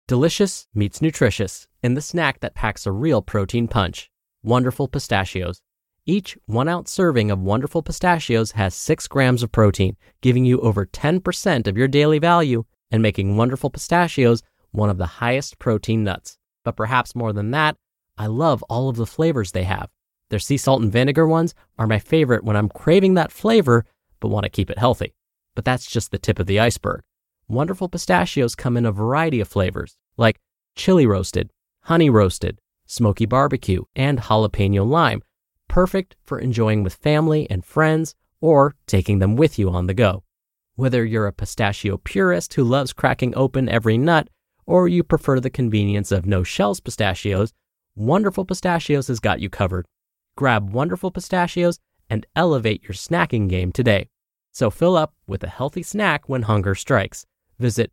Delicious meets nutritious in the snack that packs a real protein punch. Wonderful Pistachios. Each 1-ounce serving of Wonderful Pistachios has 6 grams of protein, giving you over 10% of your daily value and making Wonderful Pistachios one of the highest protein nuts. But perhaps more than that, I love all of the flavors they have. Their sea salt and vinegar ones are my favorite when I'm craving that flavor but want to keep it healthy. But that's just the tip of the iceberg. Wonderful Pistachios come in a variety of flavors, like chili roasted, honey roasted, smoky barbecue, and jalapeno lime, perfect for enjoying with family and friends or taking them with you on the go. Whether you're a pistachio purist who loves cracking open every nut, or you prefer the convenience of no-shells pistachios, Wonderful Pistachios has got you covered. Grab Wonderful Pistachios and elevate your snacking game today. So fill up with a healthy snack when hunger strikes. Visit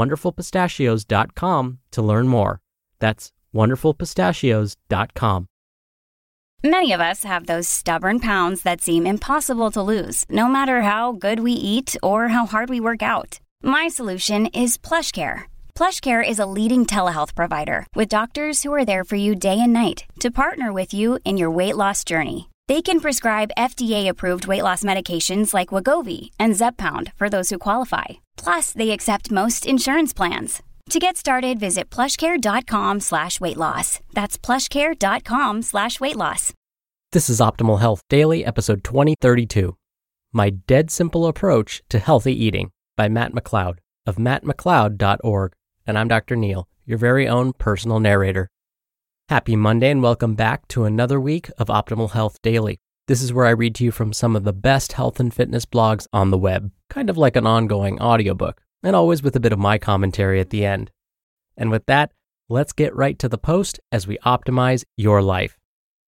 wonderfulpistachios.com to learn more. That's wonderfulpistachios.com. Many of us have those stubborn pounds that seem impossible to lose, no matter how good we eat or how hard we work out. My solution is PlushCare. PlushCare is a leading telehealth provider with doctors who are there for you day and night to partner with you in your weight loss journey. They can prescribe FDA-approved weight loss medications like Wegovy and Zepbound for those who qualify. Plus, they accept most insurance plans. To get started, visit plushcare.com/weightloss. That's plushcare.com/weightloss. This is Optimal Health Daily, episode 2032. My Dead Simple Approach to Healthy Eating by Matt McLeod of mattmcleod.org. And I'm Dr. Neil, your very own personal narrator. Happy Monday and welcome back to another week of Optimal Health Daily. This is where I read to you from some of the best health and fitness blogs on the web, kind of like an ongoing audiobook, and always with a bit of my commentary at the end. And with that, let's get right to the post as we optimize your life.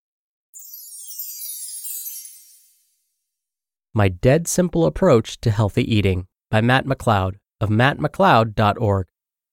My Dead Simple Approach to Healthy Eating by Matt McLeod of mattmcleod.org.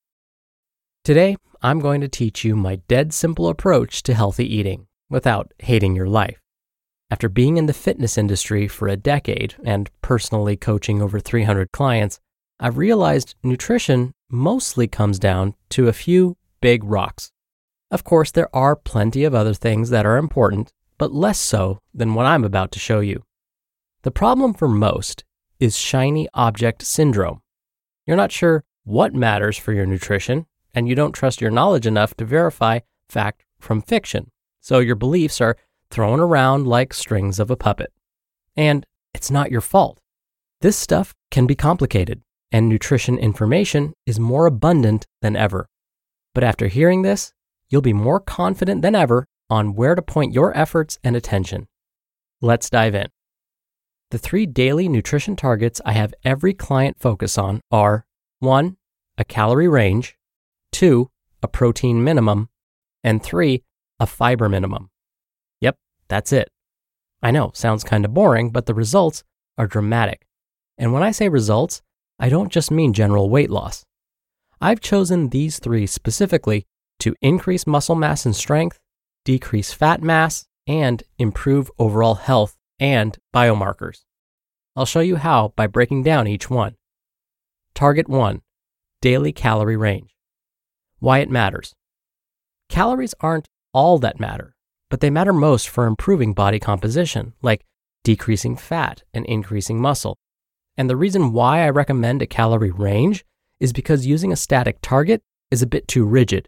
Today, I'm going to teach you my dead simple approach to healthy eating without hating your life. After being in the fitness industry for a decade and personally coaching over 300 clients, I've realized nutrition mostly comes down to a few big rocks. Of course, there are plenty of other things that are important, but less so than what I'm about to show you. The problem for most is shiny object syndrome. You're not sure what matters for your nutrition, and you don't trust your knowledge enough to verify fact from fiction. So your beliefs are thrown around like strings of a puppet. And it's not your fault. This stuff can be complicated, and nutrition information is more abundant than ever. But after hearing this, you'll be more confident than ever on where to point your efforts and attention. Let's dive in. The 3 daily nutrition targets I have every client focus on are 1, a calorie range, 2, a protein minimum, and 3, a fiber minimum. Yep, that's it. I know, sounds kind of boring, but the results are dramatic. And when I say results, I don't just mean general weight loss. I've chosen these 3 specifically to increase muscle mass and strength, decrease fat mass, and improve overall health and biomarkers. I'll show you how by breaking down each one. Target 1, daily calorie range. Why it matters. Calories aren't all that matter, but they matter most for improving body composition, like decreasing fat and increasing muscle. And the reason why I recommend a calorie range is because using a static target is a bit too rigid.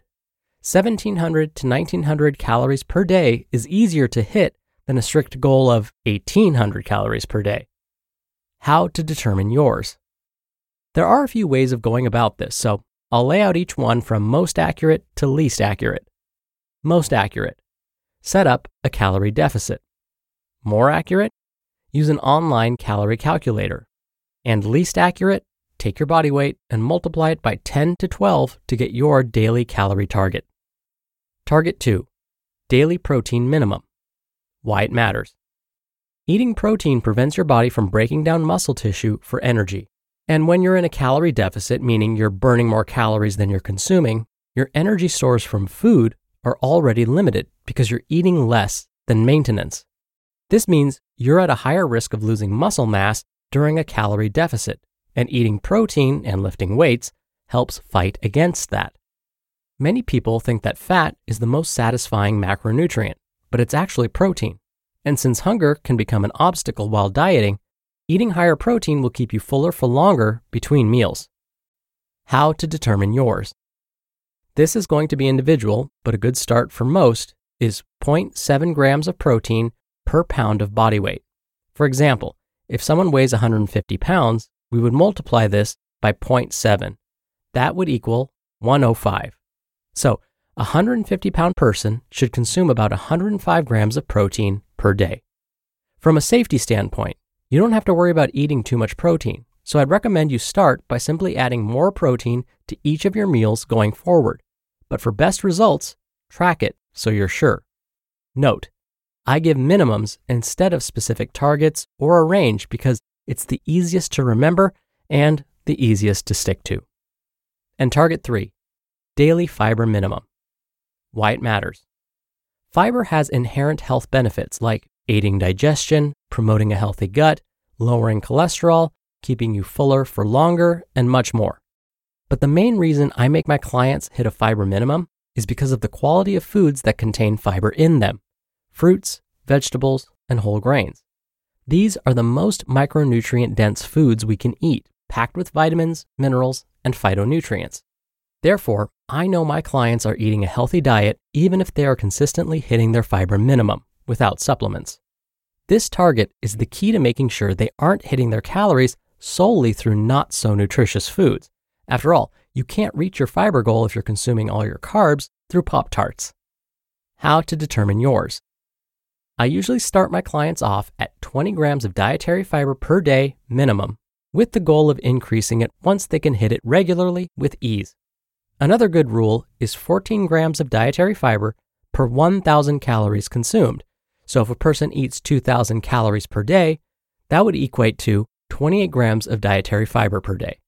1,700 to 1,900 calories per day is easier to hit than a strict goal of 1,800 calories per day. How to determine yours. There are a few ways of going about this, so I'll lay out each one from most accurate to least accurate. Most accurate. Set up a calorie deficit. More accurate? Use an online calorie calculator. And least accurate? Take your body weight and multiply it by 10 to 12 to get your daily calorie target. Target 2. Daily protein minimum. Why it matters. Eating protein prevents your body from breaking down muscle tissue for energy. And when you're in a calorie deficit, meaning you're burning more calories than you're consuming, your energy stores from food are already limited because you're eating less than maintenance. This means you're at a higher risk of losing muscle mass during a calorie deficit, and eating protein and lifting weights helps fight against that. Many people think that fat is the most satisfying macronutrient, but it's actually protein. And since hunger can become an obstacle while dieting, eating higher protein will keep you fuller for longer between meals. How to determine yours. This is going to be individual, but a good start for most is 0.7 grams of protein per pound of body weight. For example, if someone weighs 150 pounds, we would multiply this by 0.7. That would equal 105. So, a 150-pound person should consume about 105 grams of protein per day. From a safety standpoint, you don't have to worry about eating too much protein, so I'd recommend you start by simply adding more protein to each of your meals going forward. But for best results, track it so you're sure. Note, I give minimums instead of specific targets or a range because it's the easiest to remember and the easiest to stick to. And target 3, daily fiber minimum. Why it matters. Fiber has inherent health benefits like aiding digestion, promoting a healthy gut, lowering cholesterol, keeping you fuller for longer, and much more. But the main reason I make my clients hit a fiber minimum is because of the quality of foods that contain fiber in them: fruits, vegetables, and whole grains. These are the most micronutrient-dense foods we can eat, packed with vitamins, minerals, and phytonutrients. Therefore, I know my clients are eating a healthy diet even if they are consistently hitting their fiber minimum without supplements. This target is the key to making sure they aren't hitting their calories solely through not so nutritious foods. After all, you can't reach your fiber goal if you're consuming all your carbs through Pop-Tarts. How to determine yours. I usually start my clients off at 20 grams of dietary fiber per day minimum, with the goal of increasing it once they can hit it regularly with ease. Another good rule is 14 grams of dietary fiber per 1,000 calories consumed. So if a person eats 2,000 calories per day, that would equate to 28 grams of dietary fiber per day.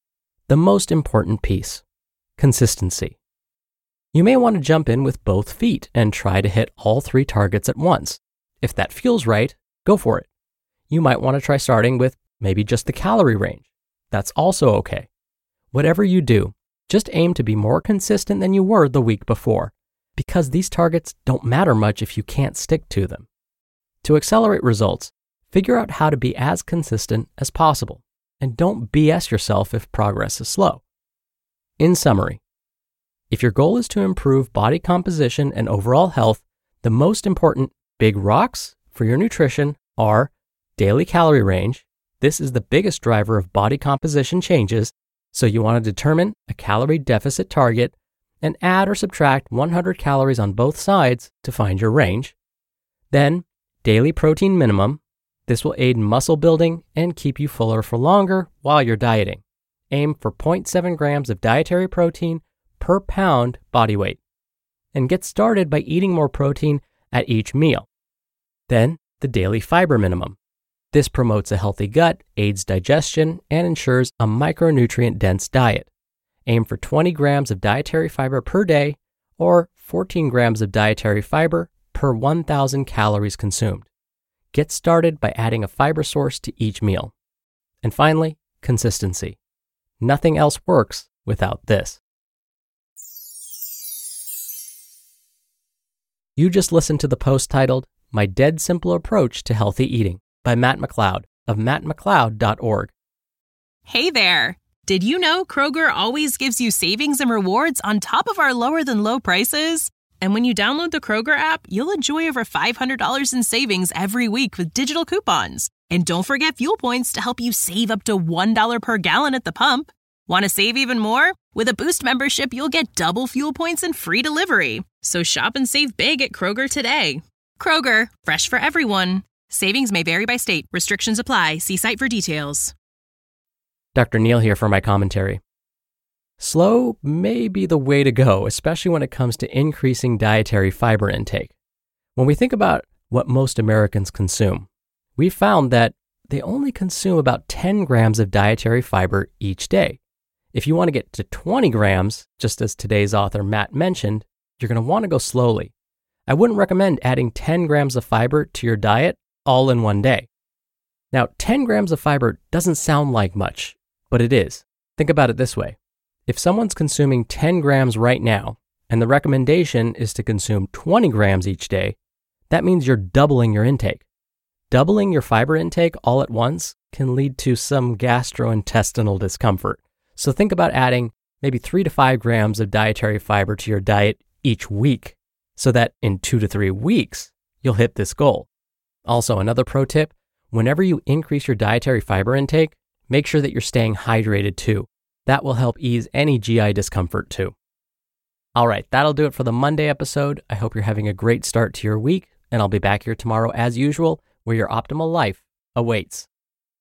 The most important piece, consistency. You may want to jump in with both feet and try to hit all 3 targets at once. If that feels right, go for it. You might want to try starting with maybe just the calorie range. That's also okay. Whatever you do, just aim to be more consistent than you were the week before, because these targets don't matter much if you can't stick to them. To accelerate results, figure out how to be as consistent as possible, and don't BS yourself if progress is slow. In summary, if your goal is to improve body composition and overall health, the most important big rocks for your nutrition are daily calorie range. This is the biggest driver of body composition changes, so you want to determine a calorie deficit target and add or subtract 100 calories on both sides to find your range. Then, daily protein minimum. This will aid in muscle building and keep you fuller for longer while you're dieting. Aim for 0.7 grams of dietary protein per pound body weight. And get started by eating more protein at each meal. Then, the daily fiber minimum. This promotes a healthy gut, aids digestion, and ensures a micronutrient-dense diet. Aim for 20 grams of dietary fiber per day or 14 grams of dietary fiber per 1,000 calories consumed. Get started by adding a fiber source to each meal. And finally, consistency. Nothing else works without this. You just listened to the post titled, My Dead Simple Approach to Healthy Eating by Matt McLeod of mattmcleod.org. Hey there! Did you know Kroger always gives you savings and rewards on top of our lower than low prices? And when you download the Kroger app, you'll enjoy over $500 in savings every week with digital coupons. And don't forget fuel points to help you save up to $1 per gallon at the pump. Want to save even more? With a Boost membership, you'll get double fuel points and free delivery. So shop and save big at Kroger today. Kroger, fresh for everyone. Savings may vary by state. Restrictions apply. See site for details. Dr. Neal here for my commentary. Slow may be the way to go, especially when it comes to increasing dietary fiber intake. When we think about what most Americans consume, we found that they only consume about 10 grams of dietary fiber each day. If you want to get to 20 grams, just as today's author Matt mentioned, you're going to want to go slowly. I wouldn't recommend adding 10 grams of fiber to your diet all in one day. Now, 10 grams of fiber doesn't sound like much, but it is. Think about it this way. If someone's consuming 10 grams right now, and the recommendation is to consume 20 grams each day, that means you're doubling your intake. Doubling your fiber intake all at once can lead to some gastrointestinal discomfort. So think about adding maybe 3 to 5 grams of dietary fiber to your diet each week, so that in 2 to 3 weeks, you'll hit this goal. Also, another pro tip, whenever you increase your dietary fiber intake, make sure that you're staying hydrated too. That will help ease any GI discomfort too. All right, that'll do it for the Monday episode. I hope you're having a great start to your week, and I'll be back here tomorrow as usual, where your optimal life awaits.